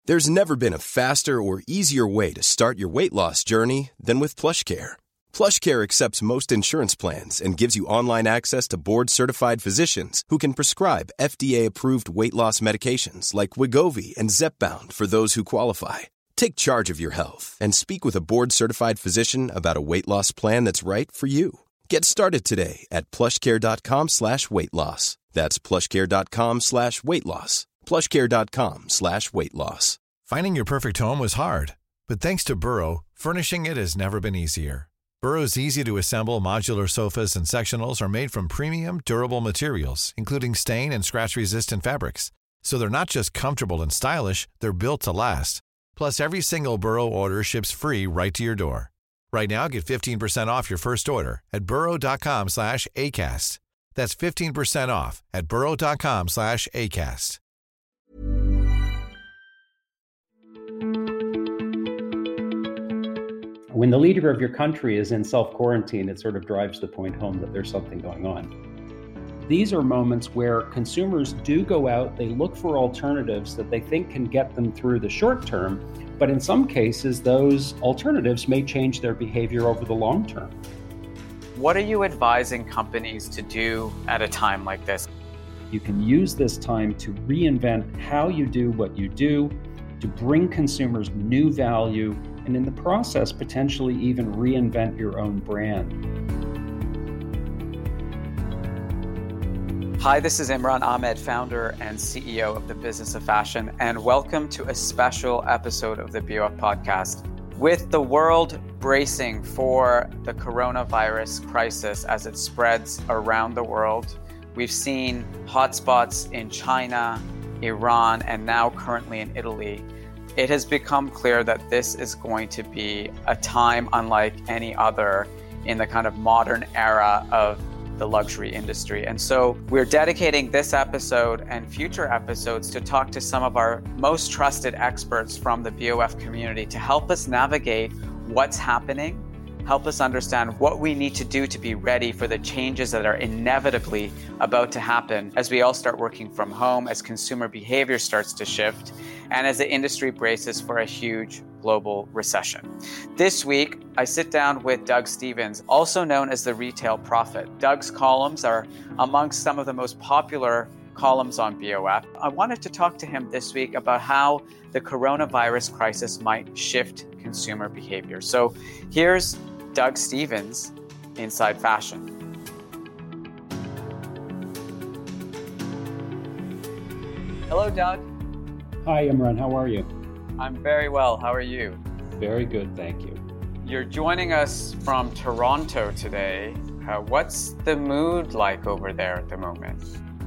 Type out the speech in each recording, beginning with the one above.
There's never been a faster or easier way to start your weight loss journey than with PlushCare. PlushCare accepts most insurance plans and gives you online access to board-certified physicians who can prescribe FDA-approved weight loss medications like Wegovy and Zepbound for those who qualify. Take charge of your health and speak with a board-certified physician about a weight loss plan that's right for you. Get started today at plushcare.com/weight loss. That's plushcare.com/weight loss. plushcare.com/weight loss. Finding your perfect home was hard, but thanks to Burrow, furnishing it has never been easier. Burrow's easy-to-assemble modular sofas and sectionals are made from premium, durable materials, including stain and scratch-resistant fabrics. So they're not just comfortable and stylish, they're built to last. Plus, every single Burrow order ships free right to your door. Right now, get 15% off your first order at burrow.com/ACAST. That's 15% off at burrow.com/ACAST. When the leader of your country is in self-quarantine, it sort of drives the point home that there's something going on. These are moments where consumers do go out, they look for alternatives that they think can get them through the short term, but in some cases, those alternatives may change their behavior over the long term. What are you advising companies to do at a time like this? You can use this time to reinvent how you do what you do, to bring consumers new value, and in the process, potentially even reinvent your own brand. Hi, this is Imran Ahmed, founder and CEO of the Business of Fashion, and welcome to a special episode of the BOF podcast. With the world bracing for the coronavirus crisis as it spreads around the world, we've seen hotspots in China, Iran, and now currently in Italy. It has become clear that this is going to be a time unlike any other in the kind of modern era of the luxury industry. And so we're dedicating this episode and future episodes to talk to some of our most trusted experts from the BOF community to help us navigate what's happening, help us understand what we need to do to be ready for the changes that are inevitably about to happen as we all start working from home, as consumer behavior starts to shift, and as the industry braces for a huge global recession. This week, I sit down with Doug Stevens, also known as the Retail Prophet. Doug's columns are amongst some of the most popular columns on BOF. I wanted to talk to him this week about how the coronavirus crisis might shift consumer behavior. So here's Doug Stevens inside fashion. Hello, Doug. Hi, Imran. How are you? I'm very well. How are you? Very good, thank you. You're joining us from Toronto today. What's the mood like over there at the moment?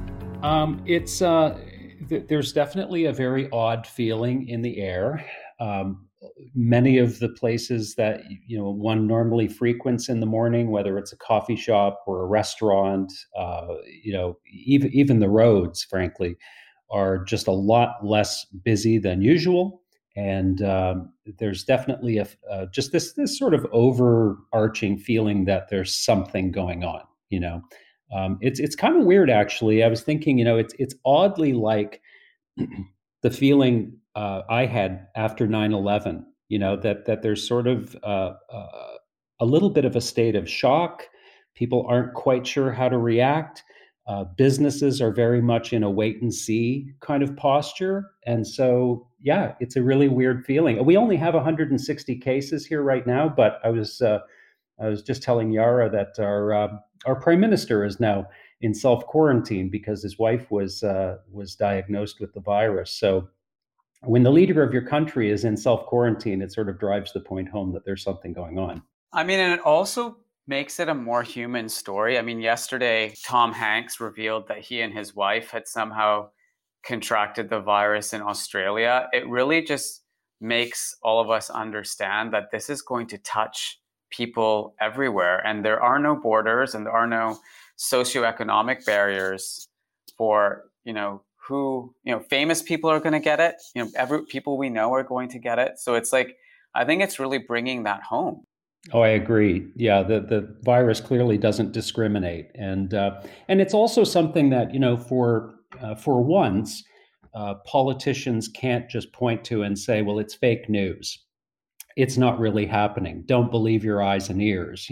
There's definitely a very odd feeling in the air. Many of the places that one normally frequents in the morning, whether it's a coffee shop or a restaurant, even the roads, frankly, are just a lot less busy than usual. And there's definitely just this sort of overarching feeling that there's something going on. It's kind of weird, actually. I was thinking, it's oddly like the feeling I had after 9/11. That there's sort of a little bit of a state of shock. People aren't quite sure how to react. Businesses are very much in a wait and see kind of posture. And so, yeah, it's a really weird feeling. We only have 160 cases here right now, but I was just telling Yara that our prime minister is now in self-quarantine because his wife was diagnosed with the virus. So when the leader of your country is in self-quarantine, it sort of drives the point home that there's something going on. I mean, and it also makes it a more human story. I mean, yesterday, Tom Hanks revealed that he and his wife had somehow contracted the virus in Australia. It really just makes all of us understand that this is going to touch people everywhere. And there are no borders and there are no socioeconomic barriers for, who, famous people are going to get it. Every people we know are going to get it. So it's like, I think it's really bringing that home. Oh, I agree. Yeah, the virus clearly doesn't discriminate, and it's also something that for once, politicians can't just point to and say, well, it's fake news. It's not really happening. Don't believe your eyes and ears.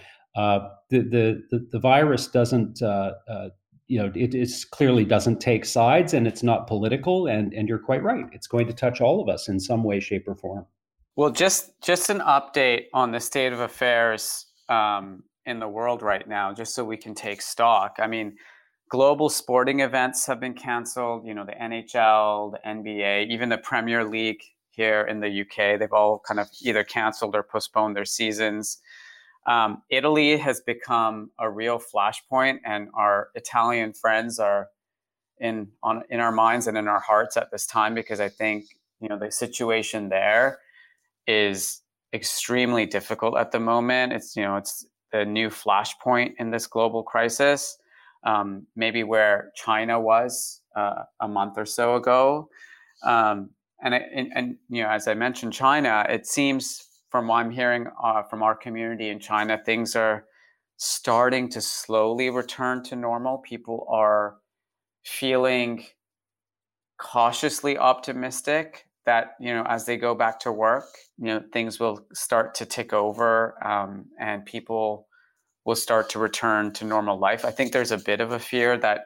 The virus doesn't. It clearly doesn't take sides, and it's not political. And you're quite right. It's going to touch all of us in some way, shape, or form. Well, just an update on the state of affairs in the world right now, just so we can take stock. I mean, global sporting events have been canceled. The NHL, the NBA, even the Premier League here in the UK, they've all kind of either canceled or postponed their seasons. Italy has become a real flashpoint, and our Italian friends are in our minds and in our hearts at this time, because I think the situation there is extremely difficult at the moment. It's the new flashpoint in this global crisis, maybe where China was a month or so ago. And as I mentioned, China, it seems from what I'm hearing from our community in China, things are starting to slowly return to normal. People are feeling cautiously optimistic that, as they go back to work, things will start to tick over and people will start to return to normal life. I think there's a bit of a fear that,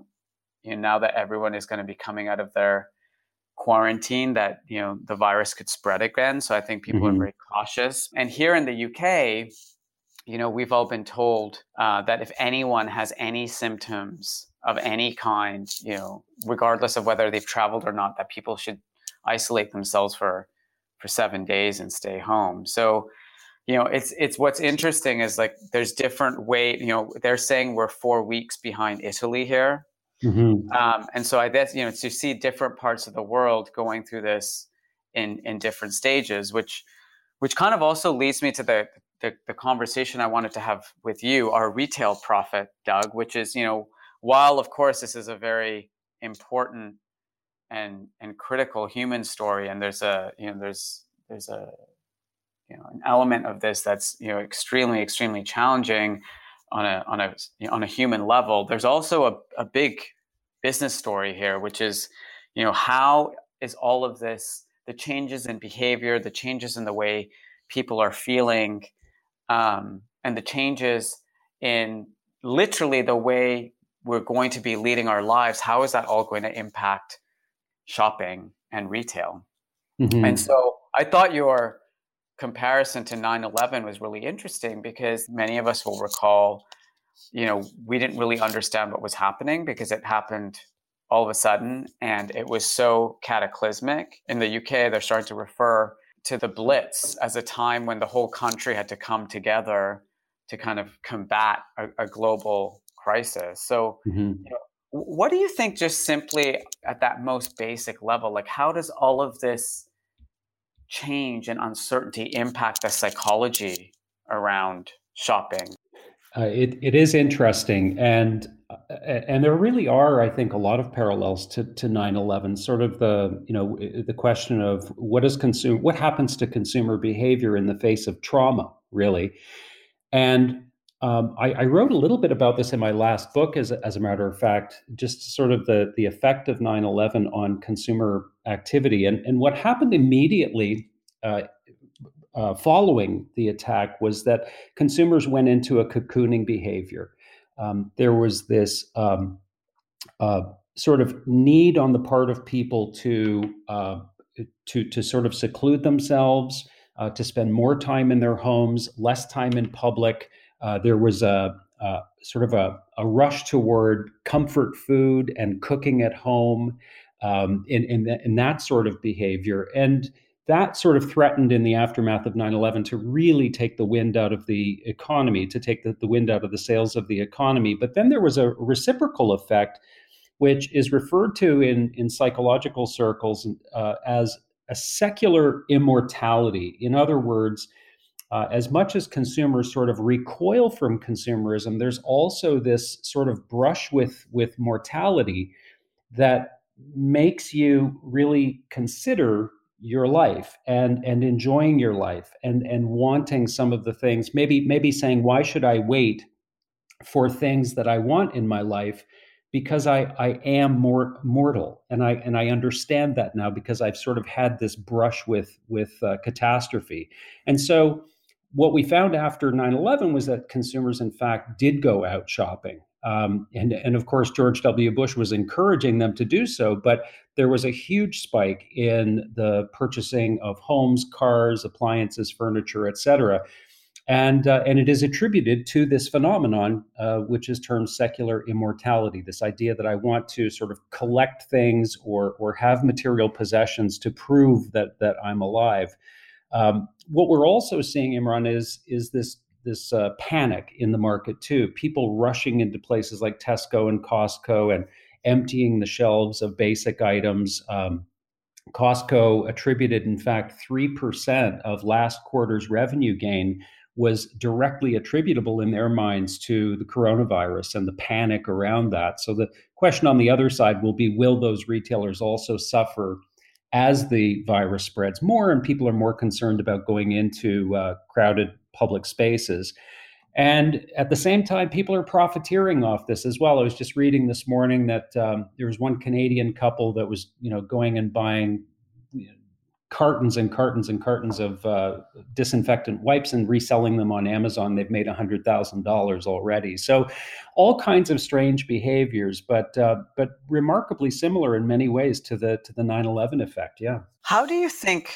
now that everyone is going to be coming out of their quarantine, that the virus could spread again. So I think people are very cautious. And here in the UK, we've all been told that if anyone has any symptoms of any kind, regardless of whether they've traveled or not, that people should isolate themselves for 7 days and stay home. So it's what's interesting is like there's different ways. They're saying we're 4 weeks behind Italy here. And so I guess, to see different parts of the world going through this in different stages, which kind of also leads me to the conversation I wanted to have with you, our retail profit, Doug, which is, while of course this is a very important and critical human story, and there's an element of this that's extremely challenging on a human level. There's also a big business story here, which is, how is all of this, the changes in behavior, the changes in the way people are feeling, and the changes in literally the way we're going to be leading our lives, how is that all going to impact shopping and retail? And so I thought your comparison to 9/11 was really interesting, because many of us will recall, we didn't really understand what was happening because it happened all of a sudden and it was so cataclysmic. In the UK, they're starting to refer to the Blitz as a time when the whole country had to come together to kind of combat a global crisis. So, what do you think, just simply at that most basic level, like how does all of this change and uncertainty impact the psychology around shopping? It is interesting, and there really are, I think, a lot of parallels to 9/11. Sort of the question of what happens to consumer behavior in the face of trauma, really. And I wrote a little bit about this in my last book, as a matter of fact, just sort of the effect of 9/11 on consumer activity, and what happened immediately. Following the attack was that consumers went into a cocooning behavior. There was this sort of need on the part of people to sort of seclude themselves, to spend more time in their homes, less time in public. There was a sort of a rush toward comfort food and cooking at home, in that sort of behavior. And that sort of threatened in the aftermath of 9/11 to really take the wind out of the economy, to take the wind out of the sails of the economy. But then there was a reciprocal effect, which is referred to in psychological circles as a secular immortality. In other words, as much as consumers sort of recoil from consumerism, there's also this sort of brush with mortality that makes you really consider your life and enjoying your life and wanting some of the things, maybe saying, why should I wait for things that I want in my life because I am more mortal, and I understand that now because I've sort of had this brush with catastrophe. And so what we found after 9/11 was that consumers, in fact, did go out shopping. And of course, George W. Bush was encouraging them to do so, but there was a huge spike in the purchasing of homes, cars, appliances, furniture, et cetera. And it is attributed to this phenomenon, which is termed secular immortality. This idea that I want to sort of collect things or have material possessions to prove that I'm alive. What we're also seeing, Imran, is this panic in the market too. People rushing into places like Tesco and Costco and emptying the shelves of basic items. Costco attributed, in fact, 3% of last quarter's revenue gain was directly attributable in their minds to the coronavirus and the panic around that. So the question on the other side will be, will those retailers also suffer as the virus spreads more and people are more concerned about going into crowded public spaces? And at the same time, people are profiteering off this as well. I was just reading this morning that there was one Canadian couple that was, going and buying cartons and cartons and cartons of disinfectant wipes and reselling them on Amazon. They've made $100,000 already. So, all kinds of strange behaviors, but remarkably similar in many ways to the 9/11 effect. Yeah. How do you think,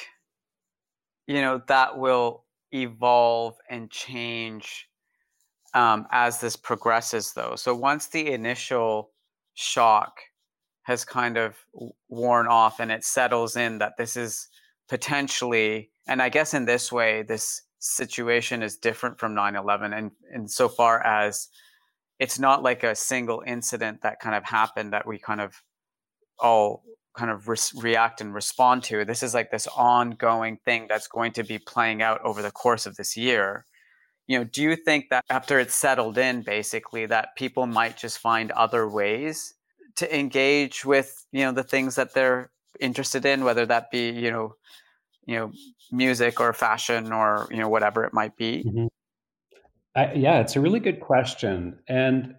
that will evolve and change as this progresses, though? So once the initial shock has kind of worn off and it settles in that this is potentially, and I guess in this way, this situation is different from 9/11 and insofar as it's not like a single incident that kind of happened that we kind of all kind of react and respond to. This is like this ongoing thing that's going to be playing out over the course of this year. Do you think that after it's settled in, basically, that people might just find other ways to engage with, the things that they're interested in, whether that be, music or fashion or, whatever it might be? Mm-hmm. Yeah, it's a really good question. And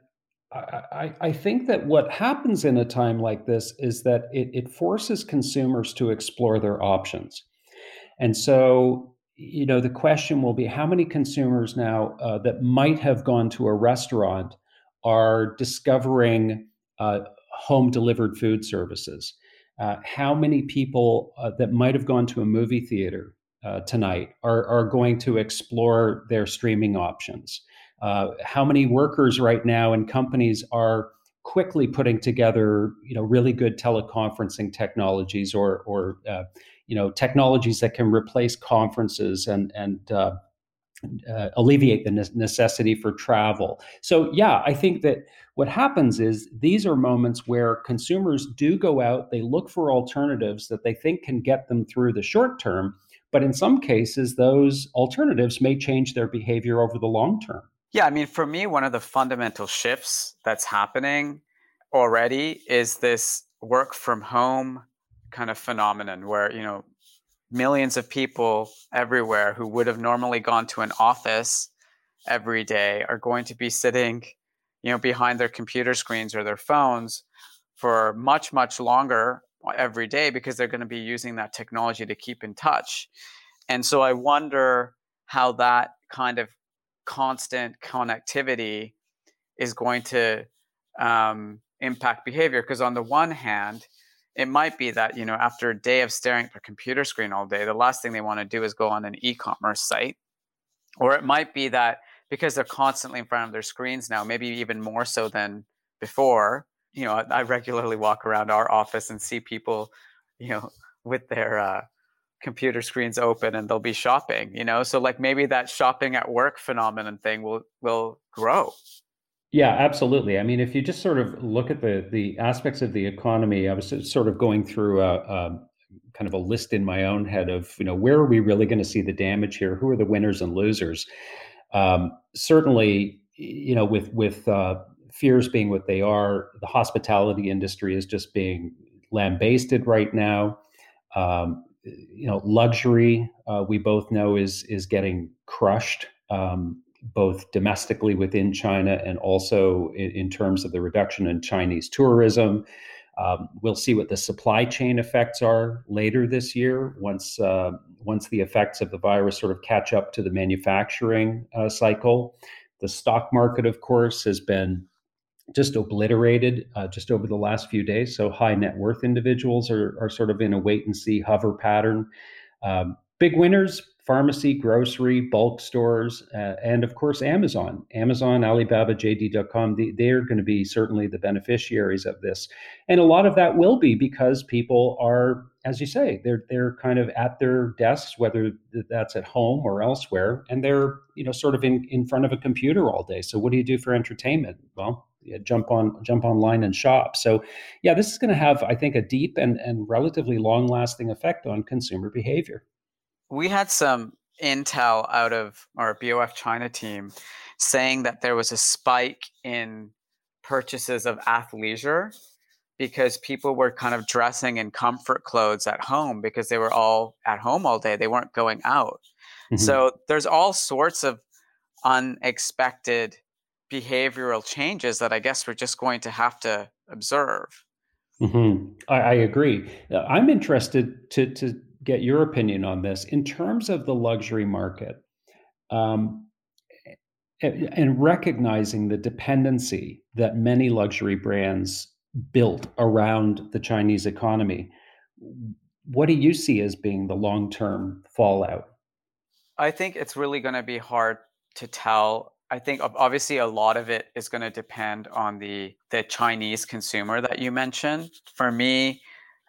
I think that what happens in a time like this is that it forces consumers to explore their options. And so, the question will be, how many consumers now that might have gone to a restaurant are discovering home delivered food services? How many people that might have gone to a movie theater tonight are going to explore their streaming options? How many workers right now in companies are quickly putting together, really good teleconferencing technologies or technologies that can replace conferences and alleviate the necessity for travel. So, yeah, I think that what happens is these are moments where consumers do go out, they look for alternatives that they think can get them through the short term, but in some cases, those alternatives may change their behavior over the long term. Yeah, I mean, for me, one of the fundamental shifts that's happening already is this work from home kind of phenomenon where, millions of people everywhere who would have normally gone to an office every day are going to be sitting, behind their computer screens or their phones for much, much longer every day because they're going to be using that technology to keep in touch. And so I wonder how that kind of constant connectivity is going to impact behavior. Because on the one hand, it might be that, after a day of staring at their computer screen all day, the last thing they want to do is go on an e-commerce site. Or it might be that because they're constantly in front of their screens now, maybe even more so than before, I regularly walk around our office and see people, with their computer screens open and they'll be shopping, so like maybe that shopping at work phenomenon thing will grow. Yeah, absolutely. I mean, if you just sort of look at the aspects of the economy, I was sort of going through a kind of a list in my own head of, where are we really going to see the damage here? Who are the winners and losers? Certainly, with fears being what they are, the hospitality industry is just being lambasted right now. Luxury, we both know is getting crushed. both domestically within China and also in terms of the reduction in Chinese tourism. We'll see what the supply chain effects are later this year once the effects of the virus sort of catch up to the manufacturing cycle. The stock market, of course, has been just obliterated just over the last few days. So high net worth individuals are sort of in a wait and see hover pattern. Big winners: pharmacy, grocery, bulk stores, and of course, Amazon, Alibaba, JD.com. They're going to be certainly the beneficiaries of this. And a lot of that will be because people are, as you say, they're kind of at their desks, whether that's at home or elsewhere, and they're, sort of in front of a computer all day. So what do you do for entertainment? Well, jump online and shop. So yeah, this is going to have, I think, a deep and relatively long-lasting effect on consumer behavior. We had some intel out of our BOF China team saying that there was a spike in purchases of athleisure because people were kind of dressing in comfort clothes at home because they were all at home all day. They weren't going out. Mm-hmm. So there's all sorts of unexpected behavioral changes that I guess we're just going to have to observe. Mm-hmm. I agree. I'm interested to get your opinion on this in terms of the luxury market, and recognizing the dependency that many luxury brands built around the Chinese economy. What do you see as being the long-term fallout? I think it's really going to be hard to tell. I think obviously a lot of it is going to depend on the Chinese consumer that you mentioned. For me,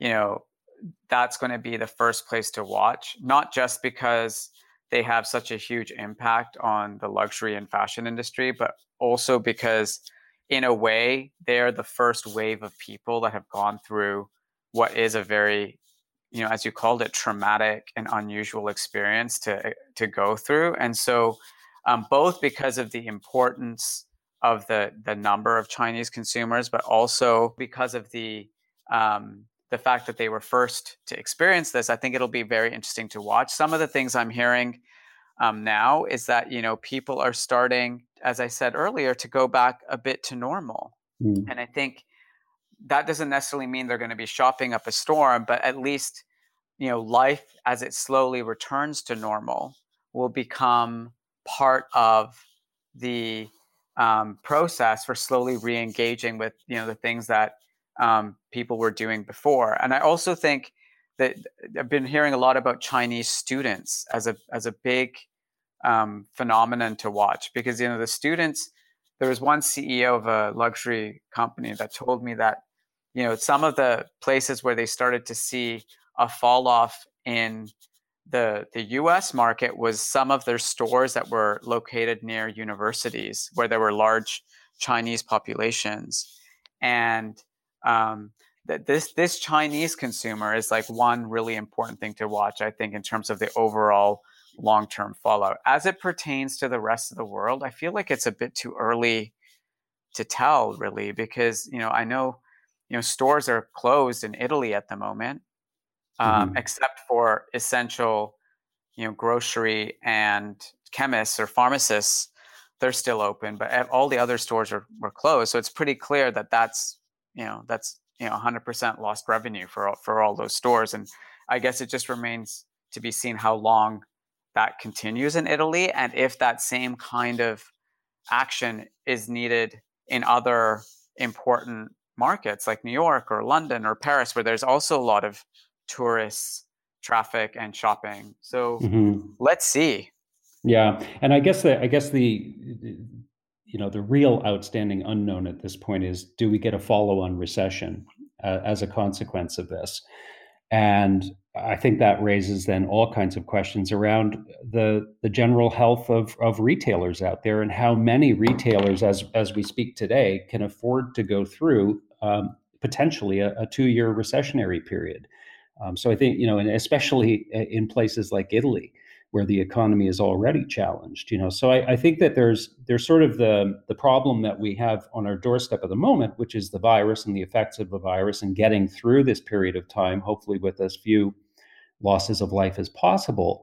that's going to be the first place to watch, not just because they have such a huge impact on the luxury and fashion industry, but also because in a way, they're the first wave of people that have gone through what is a very, as you called it, traumatic and unusual experience to go through. And so both because of the importance of the number of Chinese consumers, but also because of the fact that they were first to experience this, I think it'll be very interesting to watch. Some of the things I'm hearing now is that, people are starting, as I said earlier, to go back a bit to normal. Mm. And I think that doesn't necessarily mean they're going to be shopping up a storm, but at least, life as it slowly returns to normal will become part of the process for slowly re-engaging with, the things that people were doing before. And I also think that I've been hearing a lot about Chinese students as a big phenomenon to watch, because the students. There was one CEO of a luxury company that told me that some of the places where they started to see a fall off in the U.S. market was some of their stores that were located near universities where there were large Chinese populations, and that this Chinese consumer is like one really important thing to watch, I think, in terms of the overall long-term fallout. As it pertains to the rest of the world, I feel like it's a bit too early to tell, really, because I know stores are closed in Italy at the moment, except for essential grocery and chemists or pharmacists. They're still open, but all the other stores were closed. So it's pretty clear that that's 100% lost revenue for all those stores. And I guess it just remains to be seen how long that continues in Italy, and if that same kind of action is needed in other important markets like New York or London or Paris, where there's also a lot of tourists, traffic, and shopping. So Let's see. Yeah, and I guess the real outstanding unknown at this point is, do we get a follow-on recession as a consequence of this? And I think that raises then all kinds of questions around the general health of retailers out there, and how many retailers, as we speak today, can afford to go through potentially a 2-year recessionary period. So I think, and especially in places like Italy, where the economy is already challenged, So I think that there's sort of the problem that we have on our doorstep at the moment, which is the virus and the effects of the virus, and getting through this period of time, hopefully with as few losses of life as possible.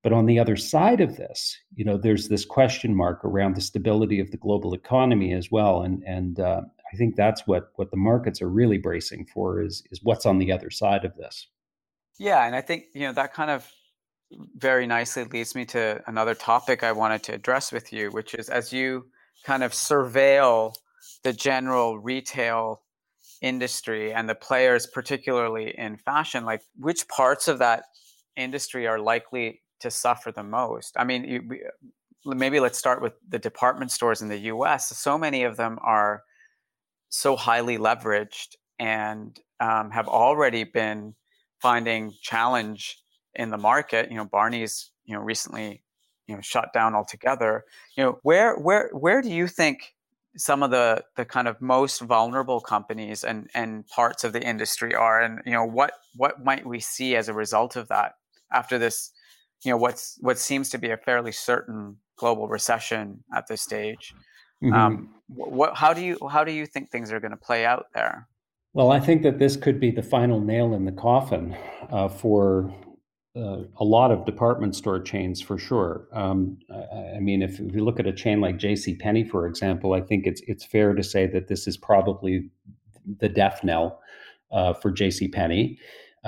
But on the other side of this, there's this question mark around the stability of the global economy as well. And I think that's what the markets are really bracing for is what's on the other side of this. Yeah, and I think, that kind of very nicely leads me to another topic I wanted to address with you, which is as you kind of surveil the general retail industry and the players, particularly in fashion, like which parts of that industry are likely to suffer the most? I mean, maybe let's start with the department stores in the US. So many of them are so highly leveraged and have already been finding challenge in the market. Barney's, recently, shut down altogether. Where do you think some of the kind of most vulnerable companies and parts of the industry are, and what might we see as a result of that after this, what seems to be a fairly certain global recession at this stage? Mm-hmm. How do you think things are going to play out there? Well, I think that this could be the final nail in the coffin for a lot of department store chains, for sure. I mean, if you look at a chain like JCPenney, for example, I think it's fair to say that this is probably the death knell for JCPenney.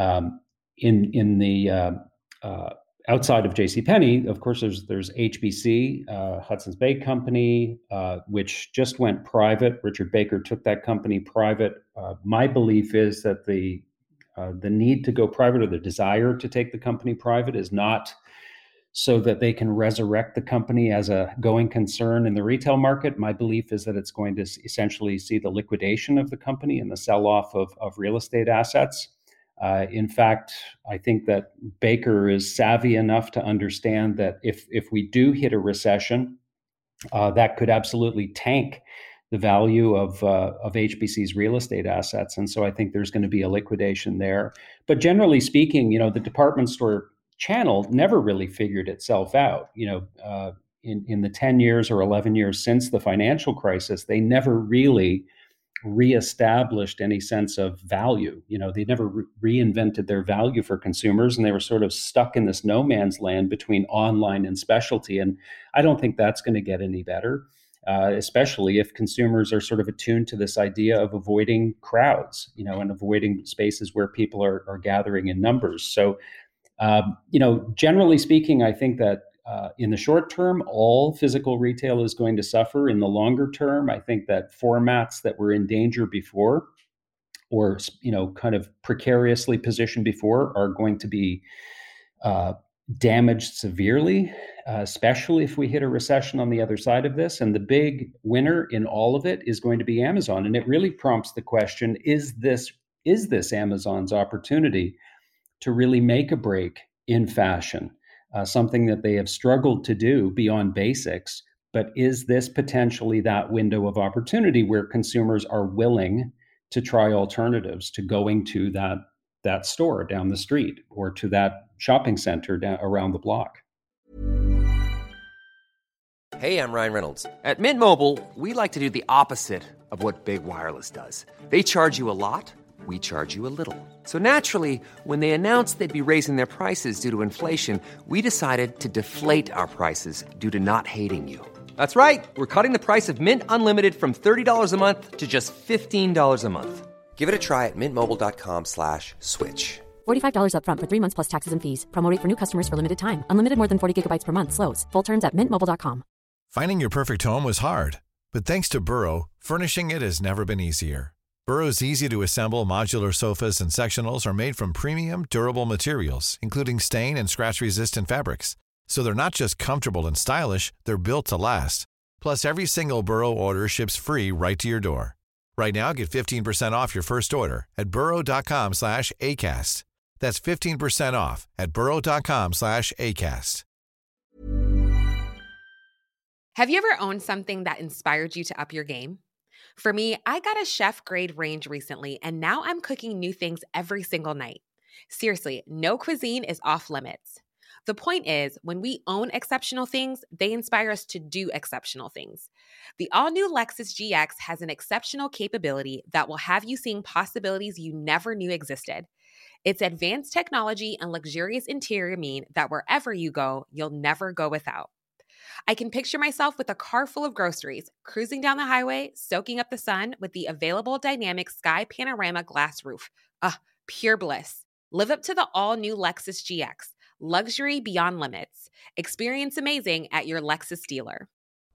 In the outside of JCPenney, of course, there's HBC, Hudson's Bay Company, which just went private. Richard Baker took that company private. My belief is that the need to go private, or the desire to take the company private, is not so that they can resurrect the company as a going concern in the retail market. My belief is that it's going to essentially see the liquidation of the company and the sell-off of real estate assets. In fact, I think that Baker is savvy enough to understand that if we do hit a recession, that could absolutely tank the value of HBC's real estate assets. And so I think there's going to be a liquidation there. But generally speaking, the department store channel never really figured itself out. In the 10 years or 11 years since the financial crisis, they never really reestablished any sense of value. They never reinvented their value for consumers, and they were sort of stuck in this no man's land between online and specialty. And I don't think that's going to get any better. Especially if consumers are sort of attuned to this idea of avoiding crowds, and avoiding spaces where people are gathering in numbers. So, generally speaking, I think that in the short term, all physical retail is going to suffer. In the longer term, I think that formats that were in danger before, or kind of precariously positioned before, are going to be damaged severely, especially if we hit a recession on the other side of this. And the big winner in all of it is going to be Amazon. And it really prompts the question, is this Amazon's opportunity to really make a break in fashion? Something that they have struggled to do beyond basics. But is this potentially that window of opportunity where consumers are willing to try alternatives to going to that store down the street, or to that shopping center around the block? Hey, I'm Ryan Reynolds. At Mint Mobile, we like to do the opposite of what Big Wireless does. They charge you a lot, we charge you a little. So naturally, when they announced they'd be raising their prices due to inflation, we decided to deflate our prices due to not hating you. That's right. We're cutting the price of Mint Unlimited from $30 a month to just $15 a month. Give it a try at mintmobile.com/switch. $45 up front for 3 months plus taxes and fees. Promo rate for new customers for limited time. Unlimited more than 40 gigabytes per month. Slows full terms at mintmobile.com. Finding your perfect home was hard, but thanks to Burrow, furnishing it has never been easier. Burrow's easy-to-assemble modular sofas and sectionals are made from premium, durable materials, including stain and scratch-resistant fabrics. So they're not just comfortable and stylish, they're built to last. Plus, every single Burrow order ships free right to your door. Right now, get 15% off your first order at burrow.com/ACAST. That's 15% off at burrow.com/ACAST. Have you ever owned something that inspired you to up your game? For me, I got a chef-grade range recently, and now I'm cooking new things every single night. Seriously, no cuisine is off limits. The point is, when we own exceptional things, they inspire us to do exceptional things. The all-new Lexus GX has an exceptional capability that will have you seeing possibilities you never knew existed. Its advanced technology and luxurious interior mean that wherever you go, you'll never go without. I can picture myself with a car full of groceries, cruising down the highway, soaking up the sun with the available dynamic sky panorama glass roof. Pure bliss. Live up to the all-new Lexus GX. Luxury beyond limits. Experience amazing at your Lexus dealer.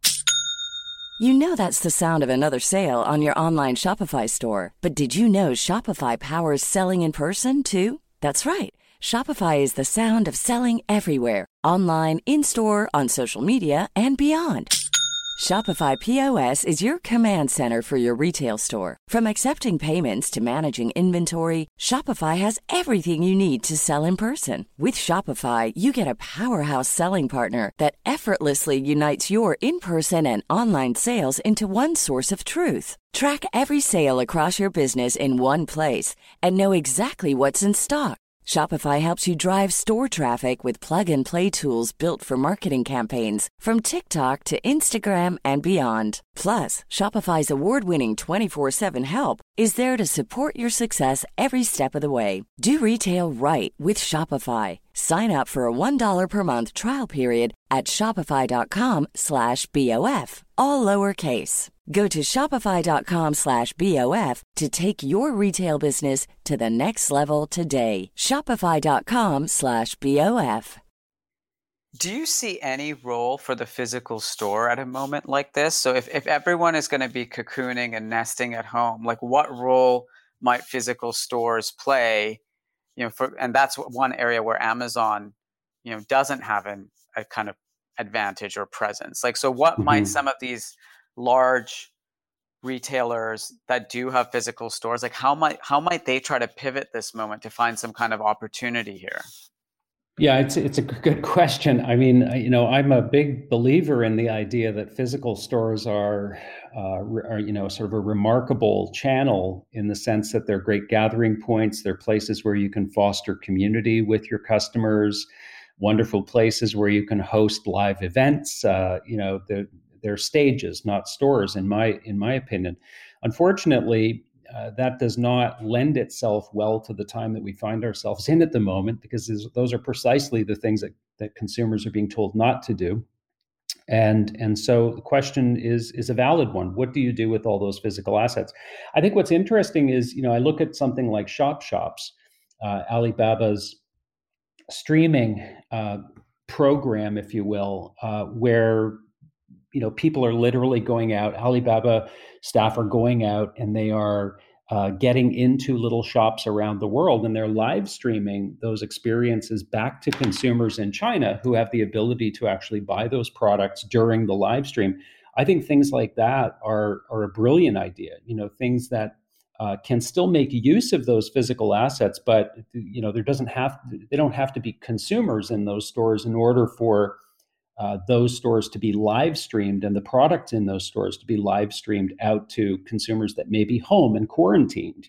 You know that's the sound of another sale on your online Shopify store. But did you know Shopify powers selling in person too? That's right. Shopify is the sound of selling everywhere. Online, in-store, on social media, and beyond. Shopify POS is your command center for your retail store. From accepting payments to managing inventory, Shopify has everything you need to sell in person. With Shopify, you get a powerhouse selling partner that effortlessly unites your in-person and online sales into one source of truth. Track every sale across your business in one place and know exactly what's in stock. Shopify helps you drive store traffic with plug-and-play tools built for marketing campaigns, from TikTok to Instagram and beyond. Plus, Shopify's award-winning 24/7 help is there to support your success every step of the way. Do retail right with Shopify. Sign up for a $1 per month trial period at shopify.com/BOF, all lowercase. Go to shopify.com/BOF to take your retail business to the next level today. Shopify.com/BOF. Do you see any role for the physical store at a moment like this? So if everyone is going to be cocooning and nesting at home, like what role might physical stores play? And that's one area where Amazon, doesn't have a kind of advantage or presence. Like, so what might some of these large retailers that do have physical stores, like how might they try to pivot this moment to find some kind of opportunity here? Yeah, it's a good question. I mean, I'm a big believer in the idea that physical stores are sort of a remarkable channel in the sense that they're great gathering points. They're places where you can foster community with your customers, wonderful places where you can host live events. They're stages, not stores, in my opinion. Unfortunately, that does not lend itself well to the time that we find ourselves in at the moment, because those are precisely the things that consumers are being told not to do. And so the question is a valid one. What do you do with all those physical assets? I think what's interesting is, I look at something like Shops, Alibaba's streaming program, if you will, where people are literally going out. Alibaba staff are going out and they are getting into little shops around the world, and they're live streaming those experiences back to consumers in China who have the ability to actually buy those products during the live stream. I think things like that are a brilliant idea. Things that can still make use of those physical assets, but they don't have to be consumers in those stores in order for those stores to be live streamed and the products in those stores to be live streamed out to consumers that may be home and quarantined.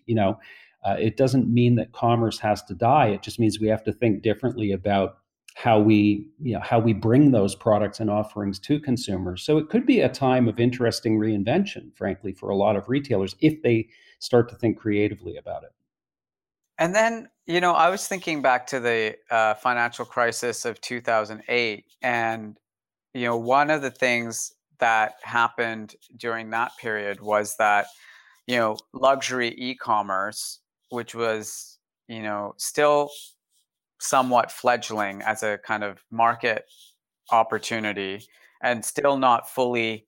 It doesn't mean that commerce has to die. It just means we have to think differently about how we bring those products and offerings to consumers. So it could be a time of interesting reinvention, frankly, for a lot of retailers if they start to think creatively about it. And then, I was thinking back to the financial crisis of 2008. And, one of the things that happened during that period was that, luxury e-commerce, which was, still somewhat fledgling as a kind of market opportunity and still not fully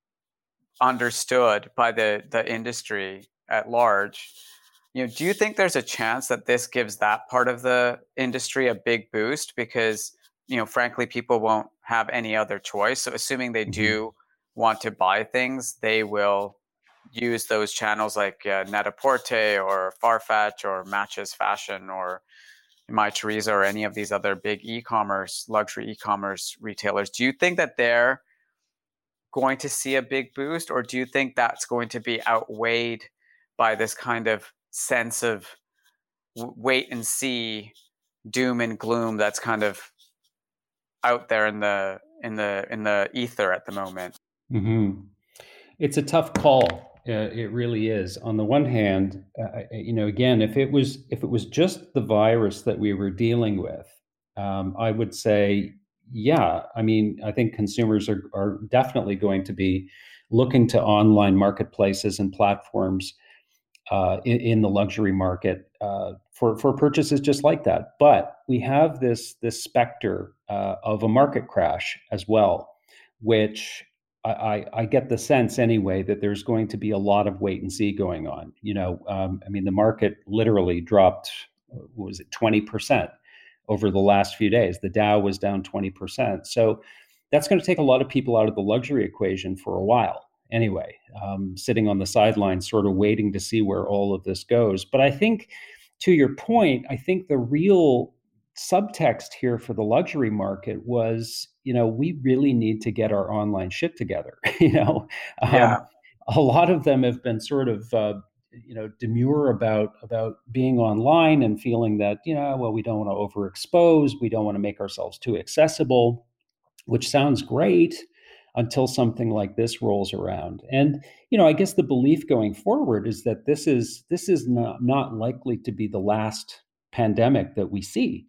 understood by the industry at large. Do you think there's a chance that this gives that part of the industry a big boost because, frankly, people won't have any other choice? So assuming they do want to buy things, they will use those channels like Net-a-Porter or Farfetch or Matches Fashion or Mytheresa or any of these other big luxury e-commerce retailers. Do you think that they're going to see a big boost, or do you think that's going to be outweighed by this kind of sense of wait and see, doom and gloom that's kind of out there in the ether at the moment? Mm-hmm. It's a tough call. it really is. On the one hand, again, if it was just the virus that we were dealing with, I would say, yeah. I mean, I think consumers are definitely going to be looking to online marketplaces and platforms in the luxury market for purchases just like that. But we have this specter of a market crash as well, which I get the sense anyway that there's going to be a lot of wait and see going on. I mean, the market literally dropped, what was it, 20% over the last few days. The Dow was down 20%. So that's going to take a lot of people out of the luxury equation for a while. Anyway, sitting on the sidelines, sort of waiting to see where all of this goes. But I think, to your point, I think the real subtext here for the luxury market was, we really need to get our online shit together. Yeah. A lot of them have been sort of, demure about being online and feeling that, well, we don't want to overexpose, we don't want to make ourselves too accessible, which sounds great until something like this rolls around. And, I guess the belief going forward is that this is not likely to be the last pandemic that we see.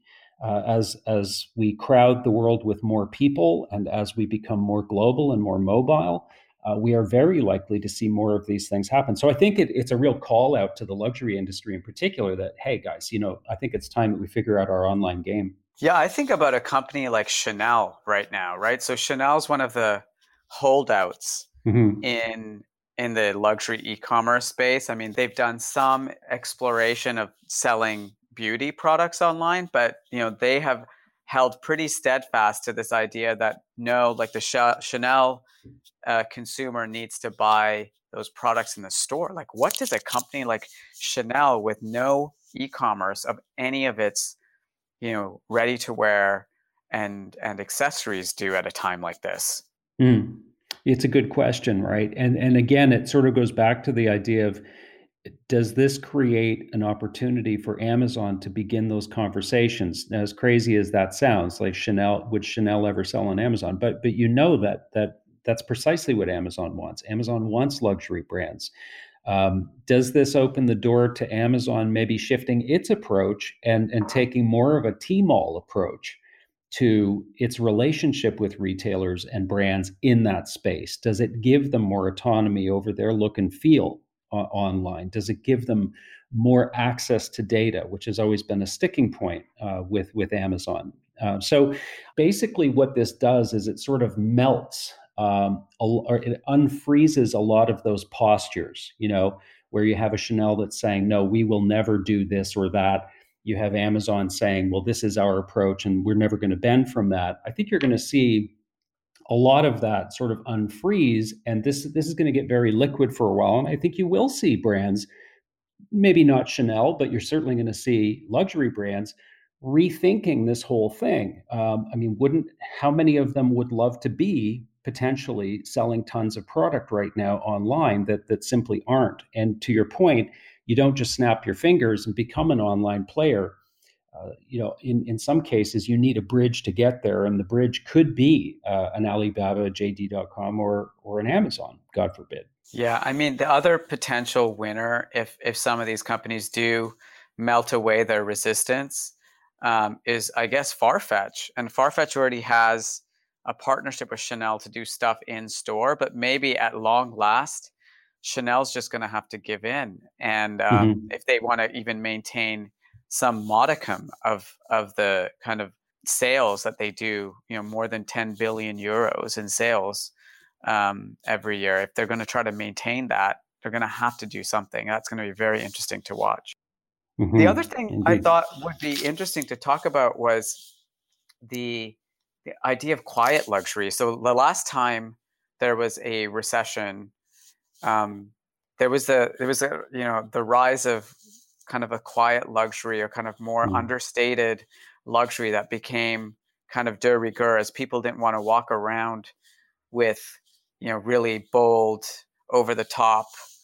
As we crowd the world with more people and as we become more global and more mobile, we are very likely to see more of these things happen. So I think it's a real call out to the luxury industry in particular that, hey, guys, I think it's time that we figure out our online game. Yeah, I think about a company like Chanel right now, right? So Chanel's one of the holdouts in the luxury e-commerce space. I mean, they've done some exploration of selling beauty products online, but they have held pretty steadfast to this idea that no, like the Chanel consumer needs to buy those products in the store. Like, what does a company like Chanel with no e-commerce of any of its ready to wear and accessories do at a time like this? It's a good question, right? And again, it sort of goes back to the idea of, does this create an opportunity for Amazon to begin those conversations? Now, as crazy as that sounds, like would Chanel ever sell on Amazon? But that's precisely what Amazon wants. Amazon wants luxury brands. Does this open the door to Amazon maybe shifting its approach and taking more of a Tmall approach to its relationship with retailers and brands in that space? Does it give them more autonomy over their look and feel online? Does it give them more access to data, which has always been a sticking point with Amazon? So basically what this does is it sort of melts or it unfreezes a lot of those postures, where you have a Chanel that's saying, no, we will never do this or that. You have Amazon saying, well, this is our approach and we're never going to bend from that. I think you're going to see a lot of that sort of unfreeze, and this is going to get very liquid for a while. And I think you will see brands, maybe not Chanel, but you're certainly going to see luxury brands rethinking this whole thing. I mean, how many of them would love to be potentially selling tons of product right now online that simply aren't? And to your point, you don't just snap your fingers and become an online player. In some cases, you need a bridge to get there, and the bridge could be an Alibaba, JD.com, or an Amazon, God forbid. Yeah, I mean, the other potential winner, if some of these companies do melt away their resistance, is, I guess, Farfetch. And Farfetch already has a partnership with Chanel to do stuff in store, but maybe at long last, Chanel's just going to have to give in. And if they want to even maintain some modicum of the kind of sales that they do, more than 10 billion euros in sales every year, if they're going to try to maintain that, they're going to have to do something. That's going to be very interesting to watch. The other thing Indeed. I thought would be interesting to talk about was the idea of quiet luxury. So the last time there was a recession, there was the rise of kind of a quiet luxury, or kind of more understated luxury that became kind of de rigueur, as people didn't want to walk around with really bold, over the top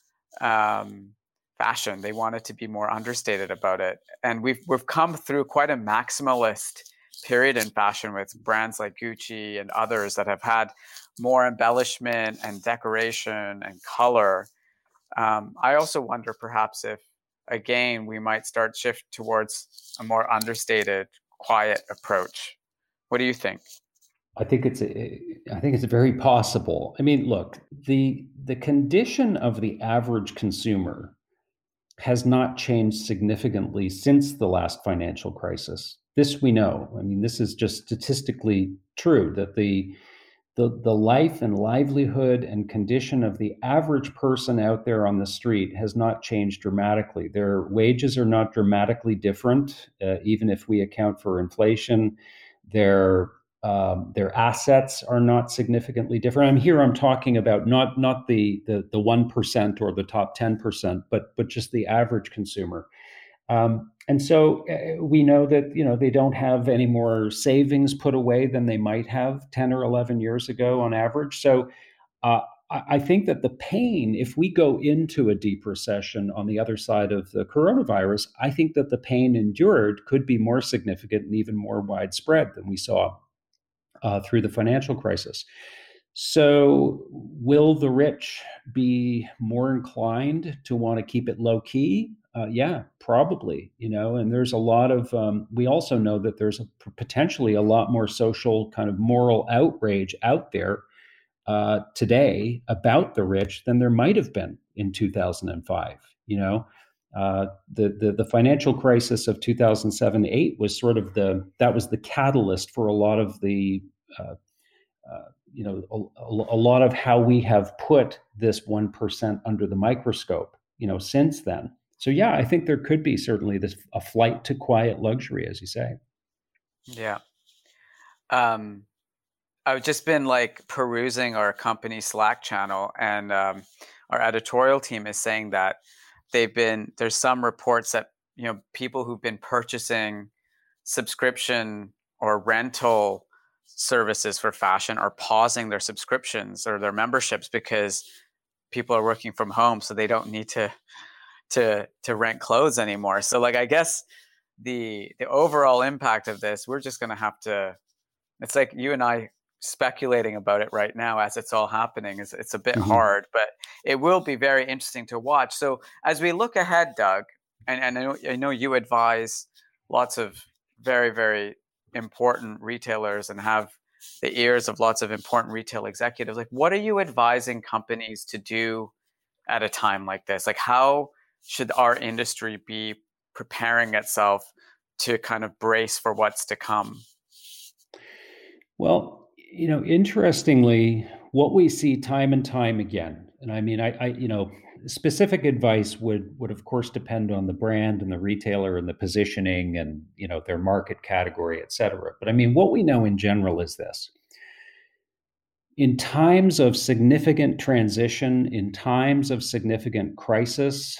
fashion. They wanted to be more understated about it. And we've come through quite a maximalist period in fashion with brands like Gucci and others that have had more embellishment and decoration and color. I also wonder perhaps if, again, we might start shift towards a more understated, quiet approach. What do you think? I think it's very possible. I mean, look, the condition of the average consumer has not changed significantly since the last financial crisis. This we know. I mean, this is just statistically true that the life and livelihood and condition of the average person out there on the street has not changed dramatically. Their wages are not dramatically different, even if we account for inflation. Their assets are not significantly different. I'm talking about not the 1% or the top 10%, but just the average consumer. And so we know that they don't have any more savings put away than they might have 10 or 11 years ago on average. So I think that the pain, if we go into a deep recession on the other side of the coronavirus, I think that the pain endured could be more significant and even more widespread than we saw through the financial crisis. So will the rich be more inclined to want to keep it low key? Yeah, probably, and there's a lot of, we also know that there's potentially a lot more social kind of moral outrage out there today about the rich than there might have been in 2005. The financial crisis of 2007-8 was sort of that was the catalyst for a lot of the a lot of how we have put this 1% under the microscope since then. So yeah, I think there could be certainly a flight to quiet luxury, as you say. Yeah. I've just been perusing our company Slack channel, and our editorial team is saying that there's some reports that people who've been purchasing subscription or rental services for fashion are pausing their subscriptions or their memberships because people are working from home, so they don't need to rent clothes anymore. So I guess the overall impact of this, we're just going to have to, it's like you and I speculating about it right now as it's all happening. It's a bit hard, but it will be very interesting to watch. So as we look ahead, Doug, and I know you advise lots of very, very important retailers and have the ears of lots of important retail executives. What are you advising companies to do at a time like this? How should our industry be preparing itself to kind of brace for what's to come? Well, interestingly, what we see time and time again, and I mean, specific advice would of course depend on the brand and the retailer and the positioning and their market category, et cetera. But I mean, what we know in general is this: in times of significant transition, in times of significant crisis,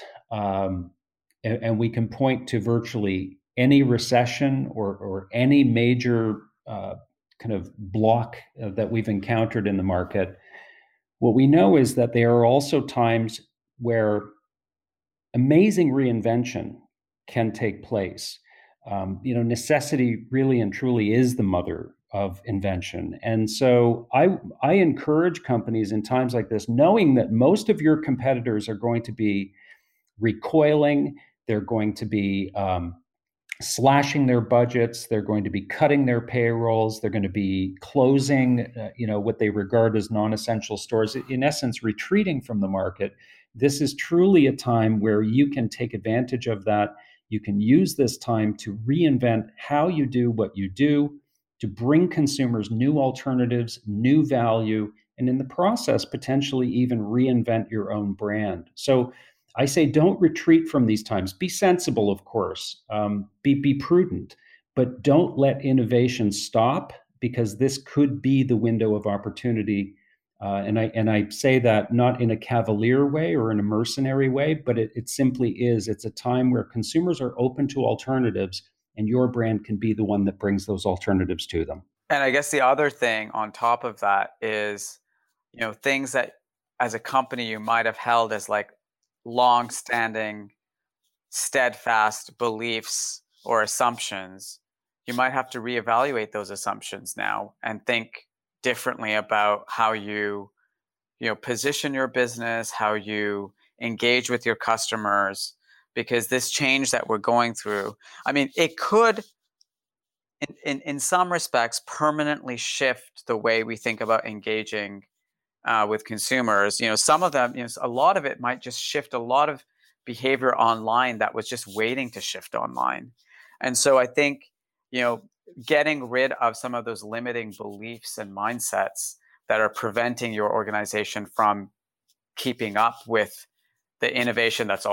and we can point to virtually any recession or any major kind of block that we've encountered in the market, what we know is that there are also times where amazing reinvention can take place. Necessity really and truly is the mother of invention. And so I encourage companies in times like this, knowing that most of your competitors are going to be recoiling, they're going to be slashing their budgets, they're going to be cutting their payrolls, they're going to be closing, what they regard as non-essential stores, in essence, retreating from the market. This is truly a time where you can take advantage of that. You can use this time to reinvent how you do what you do, to bring consumers new alternatives, new value, and in the process, potentially even reinvent your own brand. So I say don't retreat from these times. Be sensible, of course. Be prudent, but don't let innovation stop, because this could be the window of opportunity. And I say that not in a cavalier way or in a mercenary way, but it simply is. It's a time where consumers are open to alternatives, and your brand can be the one that brings those alternatives to them. And I guess the other thing on top of that is, things that as a company you might have held as long-standing, steadfast beliefs or assumptions, you might have to reevaluate those assumptions now and think differently about how you position your business, how you engage with your customers, because this change that we're going through, I mean, it could, in some respects, permanently shift the way we think about engaging with consumers. Some of them, a lot of it might just shift a lot of behavior online that was just waiting to shift online. And so I think, getting rid of some of those limiting beliefs and mindsets that are preventing your organization from keeping up with the innovation that's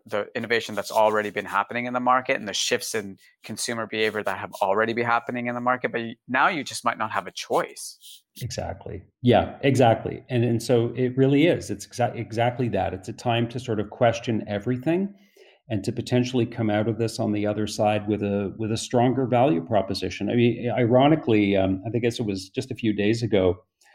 already been happening in the market, and the shifts in consumer behavior that have already been happening in the market. But now you just might not have a choice. Exactly. Yeah, exactly. And so it really is. It's exactly that. It's a time to sort of question everything and to potentially come out of this on the other side with a stronger value proposition. I mean, ironically, I think it was just a few days ago,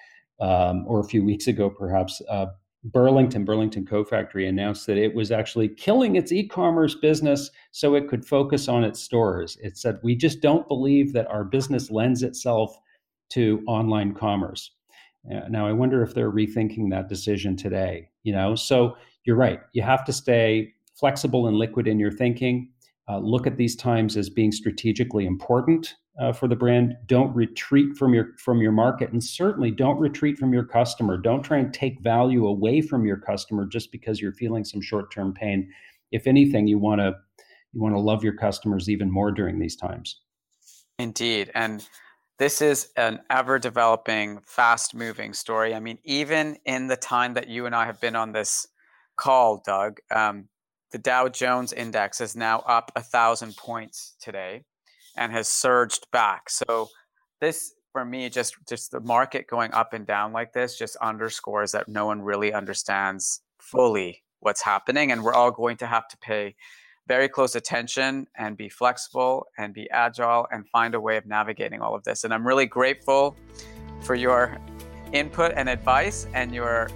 or a few weeks ago, perhaps, Burlington Coat Factory announced that it was actually killing its e-commerce business so it could focus on its stores. It said, we just don't believe that our business lends itself to online commerce. Now, I wonder if they're rethinking that decision today. So you're right. You have to stay flexible and liquid in your thinking. Look at these times as being strategically important for the brand. Don't retreat from your market, and certainly don't retreat from your customer. Don't try and take value away from your customer just because you're feeling some short-term pain. If anything, you want to love your customers even more during these times. Indeed, and this is an ever-developing, fast-moving story. I mean, even in the time that you and I have been on this call, Doug, the Dow Jones Index is now up 1,000 points today and has surged back. So this, for me, just the market going up and down like this just underscores that no one really understands fully what's happening. And we're all going to have to pay very close attention and be flexible and be agile and find a way of navigating all of this. And I'm really grateful for your input and advice and your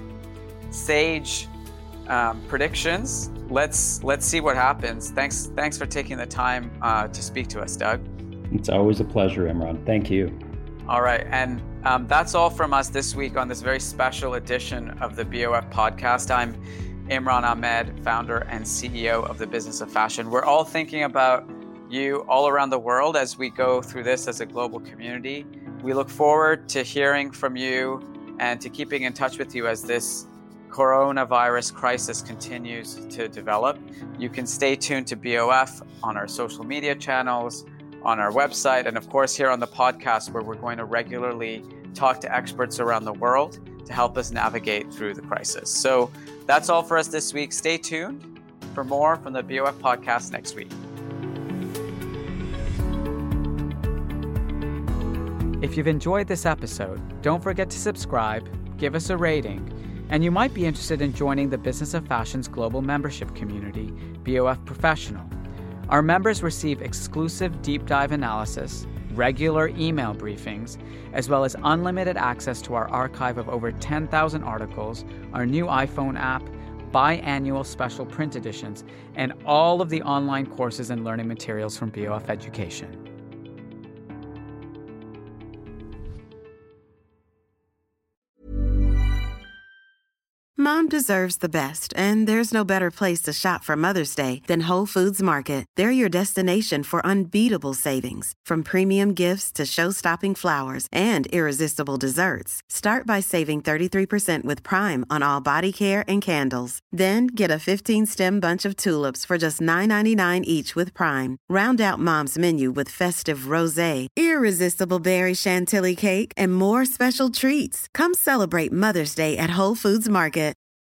sage predictions. Let's see what happens. Thanks for taking the time to speak to us, Doug. It's always a pleasure, Imran. Thank you. All right, and that's all from us this week on this very special edition of the BOF podcast. I'm Imran Ahmed, founder and CEO of the Business of Fashion. We're all thinking about you all around the world as we go through this as a global community. We look forward to hearing from you and to keeping in touch with you as this coronavirus crisis continues to develop. You can stay tuned to BOF on our social media channels, on our website, and of course here on the podcast, where we're going to regularly talk to experts around the world to help us navigate through the crisis. So that's all for us this week. Stay tuned for more from the BOF podcast next week. If you've enjoyed this episode, don't forget to subscribe, give us a rating, and you might be interested in joining the Business of Fashion's global membership community, BOF Professional. Our members receive exclusive deep dive analysis, regular email briefings, as well as unlimited access to our archive of over 10,000 articles, our new iPhone app, biannual special print editions, and all of the online courses and learning materials from BOF Education. Mom deserves the best, and there's no better place to shop for Mother's Day than Whole Foods Market. They're your destination for unbeatable savings, from premium gifts to show-stopping flowers and irresistible desserts. Start by saving 33% with Prime on all body care and candles. Then get a 15-stem bunch of tulips for just $9.99 each with Prime. Round out Mom's menu with festive rosé, irresistible berry chantilly cake, and more special treats. Come celebrate Mother's Day at Whole Foods Market.